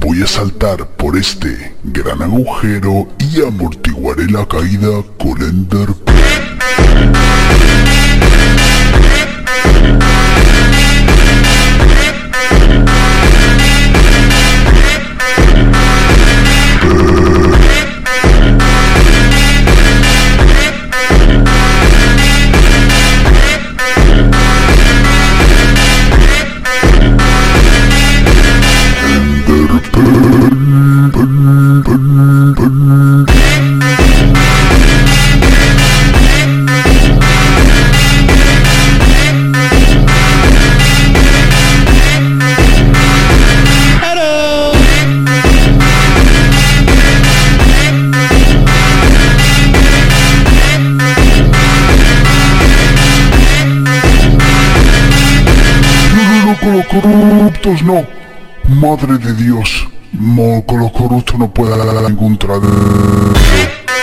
Voy a saltar por este gran agujero y amortiguaré la caída con Ender Pearl. Con los corruptos no. Madre de Dios. Con los corruptos no puede dar ningún trato.